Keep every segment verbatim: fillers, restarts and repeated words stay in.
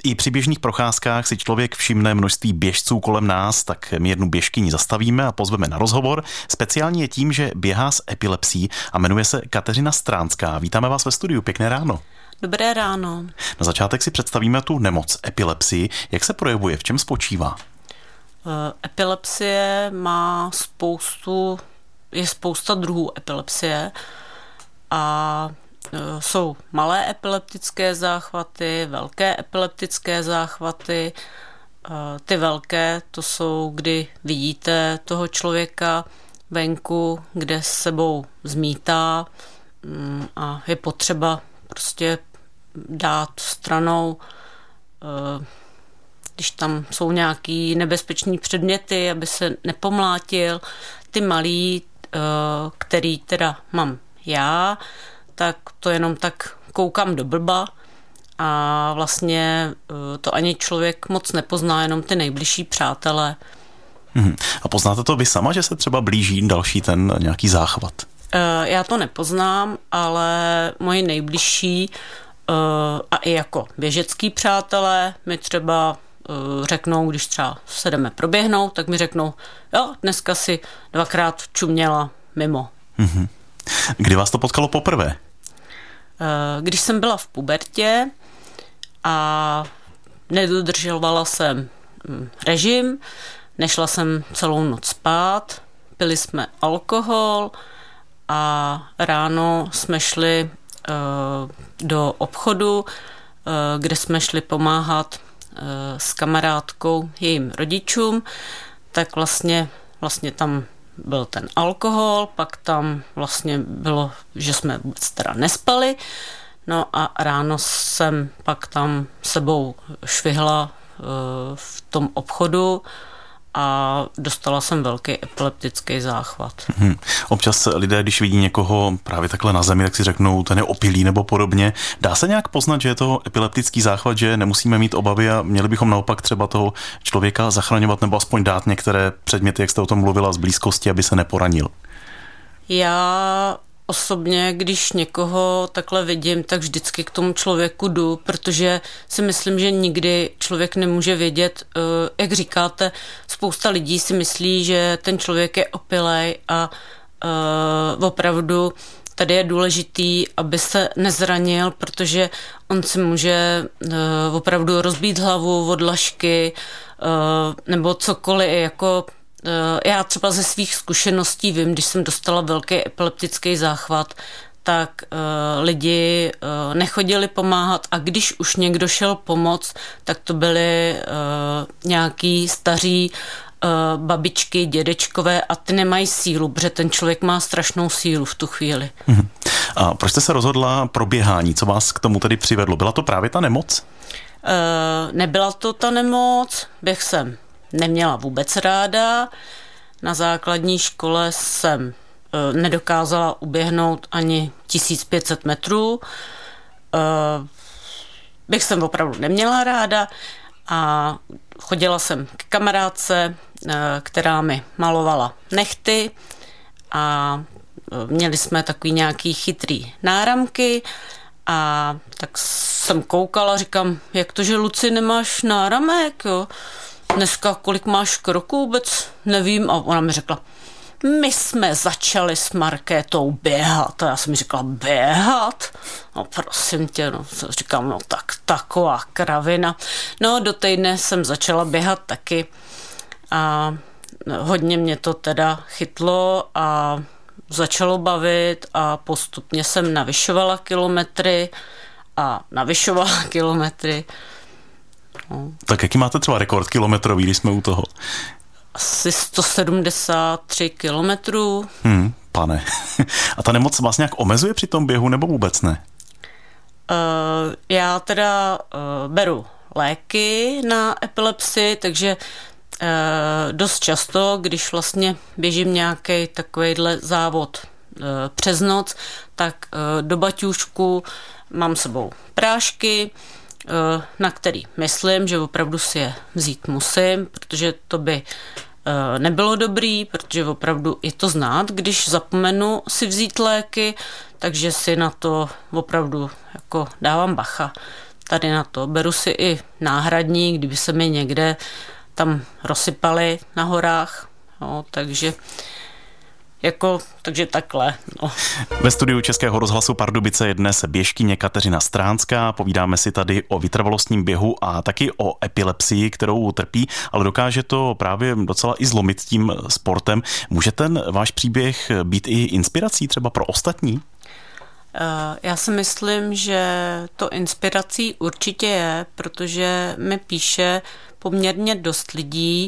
I při běžných procházkách si člověk všimne množství běžců kolem nás, tak my jednu běžkyni zastavíme a pozveme na rozhovor. Speciálně je tím, že běhá s epilepsií a jmenuje se Kateřina Stránská. Vítáme vás ve studiu, pěkné ráno. Dobré ráno. Na začátek si představíme tu nemoc epilepsii. Jak se projevuje, v čem spočívá? Epilepsie má spoustu, je spousta druhů epilepsie a jsou malé epileptické záchvaty, velké epileptické záchvaty. Ty velké, to jsou, kdy vidíte toho člověka venku, kde s sebou zmítá a je potřeba prostě dát stranou, když tam jsou nějaký nebezpečný předměty, aby se nepomlátil. Ty malý, který teda mám já, tak to jenom tak koukám do blba a vlastně to ani člověk moc nepozná, jenom ty nejbližší přátelé. Hmm. A poznáte to vy sama, že se třeba blíží další ten nějaký záchvat? Já to nepoznám, ale moji nejbližší a i jako běžecký přátelé mi třeba řeknou, když třeba se jdeme proběhnout, tak mi řeknou, jo, dneska si dvakrát čuměla mimo. Hmm. Kdy vás to potkalo poprvé? Když jsem byla v pubertě a nedodržovala jsem režim, nešla jsem celou noc spát, pili jsme alkohol a ráno jsme šli do obchodu, kde jsme šli pomáhat s kamarádkou jejím rodičům, tak vlastně, vlastně tam byl ten alkohol, pak tam vlastně bylo, že jsme vůbec teda nespali, no a ráno jsem pak tam sebou švihla v tom obchodu a dostala jsem velký epileptický záchvat. Hmm. Občas lidé, když vidí někoho právě takhle na zemi, tak si řeknou, ten je opilý nebo podobně. Dá se nějak poznat, že je to epileptický záchvat, že nemusíme mít obavy a měli bychom naopak třeba toho člověka zachraňovat nebo aspoň dát některé předměty, jak jste o tom mluvila, z blízkosti, aby se neporanil? Já osobně, když někoho takhle vidím, tak vždycky k tomu člověku jdu, protože si myslím, že nikdy člověk nemůže vědět, jak říkáte, spousta lidí si myslí, že ten člověk je opilej a opravdu tady je důležitý, aby se nezranil, protože on si může opravdu rozbít hlavu od lašky nebo cokoliv, jako já třeba ze svých zkušeností vím, když jsem dostala velký epileptický záchvat, tak uh, lidi uh, nechodili pomáhat a když už někdo šel pomoct, tak to byli uh, nějaký staří uh, babičky, dědečkové a ty nemají sílu, protože ten člověk má strašnou sílu v tu chvíli. Hmm. A proč jste se rozhodla pro běhání? Co vás k tomu tedy přivedlo? Byla to právě ta nemoc? Uh, nebyla to ta nemoc, běh jsem neměla vůbec ráda. Na základní škole jsem e, nedokázala uběhnout ani tisíc pět set metrů. E, bych jsem opravdu neměla ráda a chodila jsem k kamarádce, e, která mi malovala nehty a e, měli jsme takový nějaký chytrý náramky a tak jsem koukala, říkám, jak to, že Luci nemáš náramek, jo? Dneska kolik máš kroků, vůbec nevím. A ona mi řekla, my jsme začali s Markétou běhat. A já jsem mi řekla, běhat? No prosím tě, no, říkám, no tak taková kravina. No do týdne jsem začala běhat taky a hodně mě to teda chytlo a začalo bavit a postupně jsem navyšovala kilometry a navyšovala kilometry. No. Tak jaký máte třeba rekord kilometrový, když jsme u toho? Asi sto sedmdesát tři kilometrů. Hmm, pane. A ta nemoc vás nějak omezuje při tom běhu, nebo vůbec ne? Uh, já teda uh, beru léky na epilepsii, takže uh, dost často, když vlastně běžím nějaký takovejhle závod uh, přes noc, tak uh, do baťůžku mám sebou prášky, na který myslím, že opravdu si je vzít musím, protože to by nebylo dobrý, protože opravdu je to znát, když zapomenu si vzít léky, takže si na to opravdu jako dávám bacha. tady na to. Beru si i náhradní, kdyby se mi někde tam rozsypaly na horách, no, takže Jako, takže takhle. No. Ve studiu Českého rozhlasu Pardubice je dnes běžkyně Kateřina Stránská. Povídáme si tady o vytrvalostním běhu a taky o epilepsii, kterou trpí, ale dokáže to právě docela i zlomit tím sportem. Může ten váš příběh být i inspirací třeba pro ostatní? Já si myslím, že to inspirací určitě je, protože mi píše poměrně dost lidí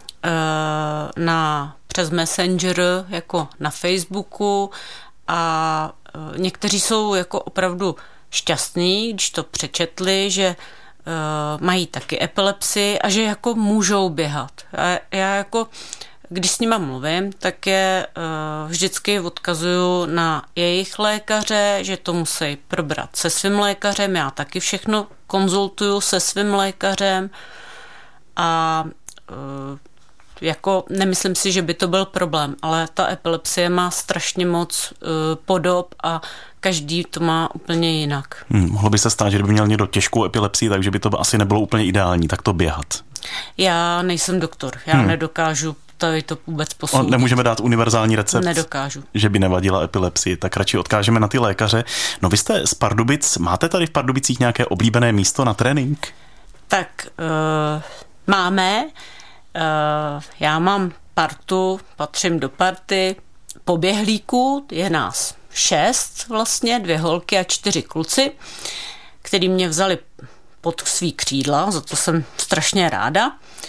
na přes Messenger, jako na Facebooku, a někteří jsou jako opravdu šťastní, když to přečetli, že uh, mají taky epilepsii a že jako můžou běhat. A já jako, když s nima mluvím, tak je uh, vždycky odkazuju na jejich lékaře, že to musí probrat se svým lékařem, já taky všechno konzultuju se svým lékařem a uh, jako nemyslím si, že by to byl problém, ale ta epilepsie má strašně moc uh, podob a každý to má úplně jinak. Hmm, mohlo by se stát, že kdyby měl někdo těžkou epilepsii, takže by to asi nebylo úplně ideální, tak to běhat. Já nejsem doktor, já hmm. nedokážu tady to vůbec posoudit. Nemůžeme dát univerzální recept, Nedokážu. Že by nevadila epilepsii, tak radši odkážeme na ty lékaře. No vy jste z Pardubic, máte tady v Pardubicích nějaké oblíbené místo na trénink? Tak uh, máme. Uh, já mám partu, patřím do party poběhlíků, je nás šest vlastně, dvě holky a čtyři kluci, který mě vzali pod svý křídla, za to jsem strašně ráda.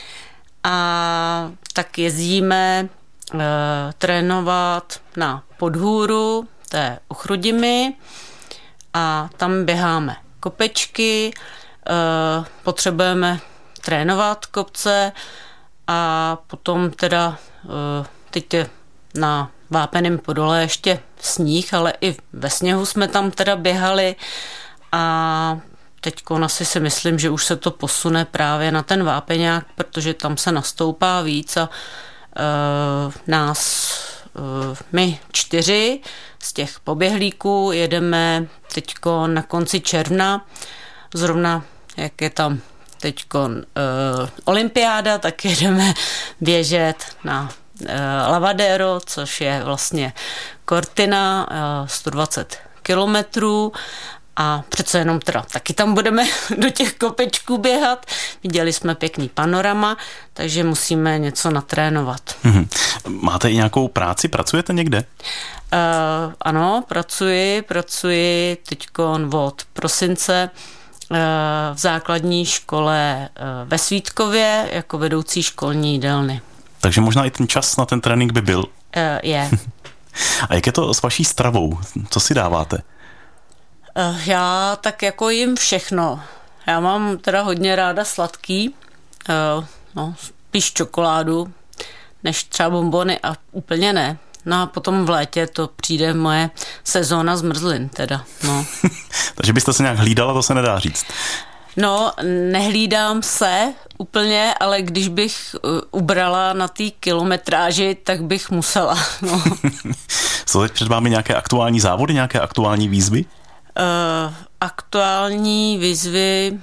A tak jezdíme uh, trénovat na Podhůru, to je u Chrudimi, a tam běháme kopečky, uh, potřebujeme trénovat kopce, a potom teda teď je na Vápeném Podole ještě sníh, ale i ve sněhu jsme tam teda běhali a teďko asi si myslím, že už se to posune právě na ten Vápeňák, protože tam se nastoupá víc a uh, nás, uh, my čtyři z těch poběhlíků jedeme teďko na konci června, zrovna jak je tam teďkon uh, olympiáda, tak jedeme běžet na uh, Lavadero, což je vlastně Cortina, uh, sto dvacet kilometrů, a přece jenom teda taky tam budeme do těch kopečků běhat. Viděli jsme pěkný panorama, takže musíme něco natrénovat. Hmm. Máte i nějakou práci? Pracujete někde? Uh, ano, pracuji, pracuji teďkon od prosince v základní škole ve Svítkově jako vedoucí školní jídelny. Takže možná i ten čas na ten trénink by byl. Je. A jak je to s vaší stravou? Co si dáváte? Já tak jako jim všechno. Já mám teda hodně ráda sladký, no, spíš čokoládu, než třeba bonbony, a úplně ne. No a potom v létě to přijde moje sezóna zmrzlin teda, no. Takže byste se nějak hlídala, to se nedá říct. No, nehlídám se úplně, ale když bych ubrala na té kilometráži, tak bych musela. No. Jsou teď před vámi nějaké aktuální závody, nějaké aktuální výzvy? Uh, aktuální výzvy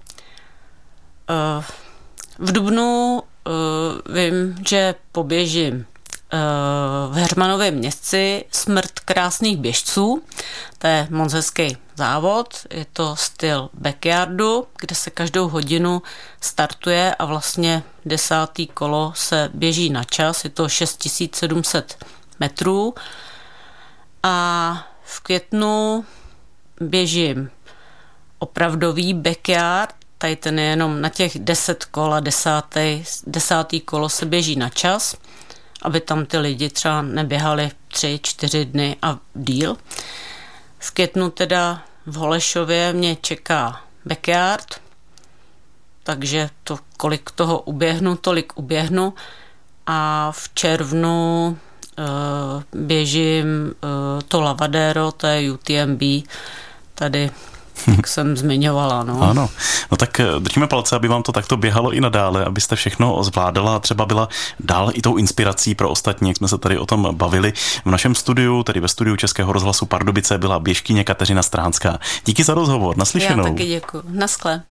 uh, v dubnu uh, vím, že poběžím v Heřmanově Městci Smrt krásných běžců. To je moc hezký závod, je to styl backyardu, kde se každou hodinu startuje a vlastně desátý kolo se běží na čas, je to šest tisíc sedm set metrů. A v květnu běžím opravdový backyard, tady ten je jenom na těch deset kol a desátý, desátý kolo se běží na čas, aby tam ty lidi třeba neběhali tři, čtyři dny a díl. V květnu teda v Holešově mě čeká backyard, takže to, kolik toho uběhnu, tolik uběhnu, a v červnu uh, běžím uh, to Lavadero, to je U T M B, tady jak jsem zmiňovala. No. Ano, no tak držíme palce, aby vám to takto běhalo i nadále, abyste všechno zvládala a třeba byla dál i tou inspirací pro ostatní, jak jsme se tady o tom bavili. V našem studiu, tedy ve studiu Českého rozhlasu Pardubice, byla běžkyně Kateřina Stránská. Díky za rozhovor, naslyšenou. Já taky děkuji, naschle.